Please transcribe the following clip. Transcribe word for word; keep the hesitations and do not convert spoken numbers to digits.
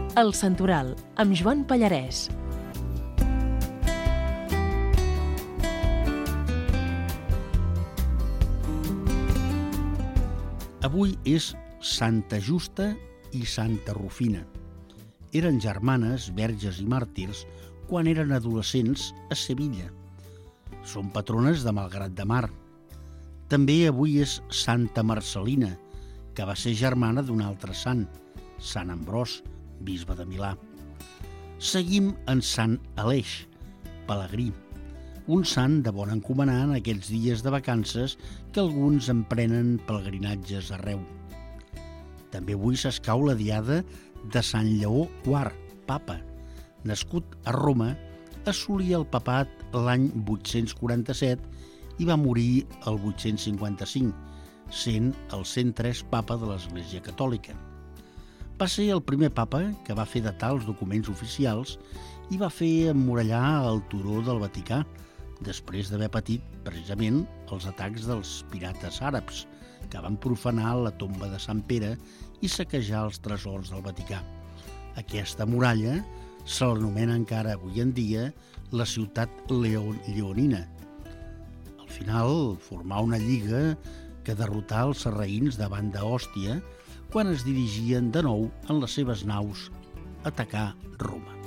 El Santoral, amb Joan Pallarès. Avui és Santa Justa i Santa Rufina. Eren germanes, verges i màrtirs quan eren adolescents a Sevilla. Són patrones de Malgrat de Mar. També avui és Santa Marcel·lina, que va ser germana d'un altre sant, Sant Ambròs, bisbe de Milà. Seguim en Sant Aleix, pelegrí, un sant de bon encomanar en aquests dies de vacances que alguns emprenen pelegrinatges arreu. També avui s'escau la diada de Sant Lleó quart, papa. Nascut a Roma, assolí el papat l'any vuit-cents quaranta-set i va morir el vuit-cents cinquanta-cinc, sent el cent tres papa de l'Església Catòlica. Va ser el primer papa que va fer datar els documents oficials i va fer emmurallar el turó del Vaticà, després d'haver patit precisament els atacs dels pirates àrabs, que van profanar la tomba de Sant Pere i saquejar els tresors del Vaticà. Aquesta muralla se l'anomena encara avui en dia la ciutat Leon- lleonina. Al final formà una lliga que derrotà els sarraïns davant d'Òstia quan es dirigien de nou en les seves naus a atacar Roma.